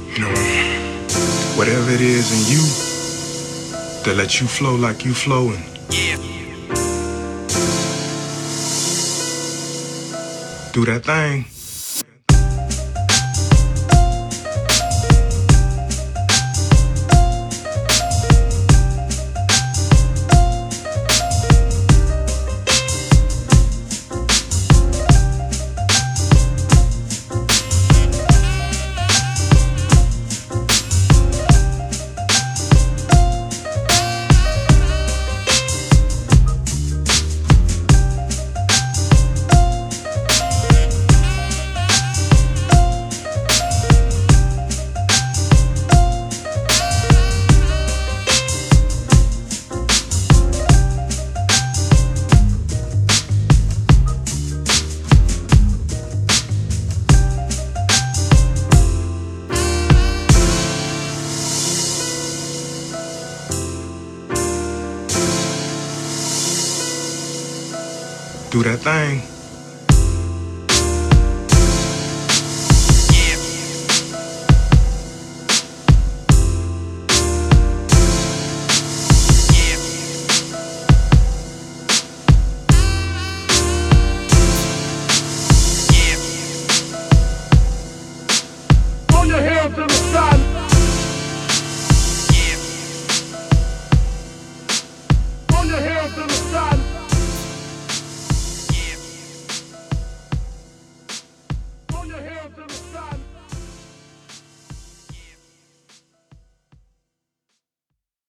You know, whatever it is in you that lets you flow like you flowing. Yeah. Do that thing. Do that thing.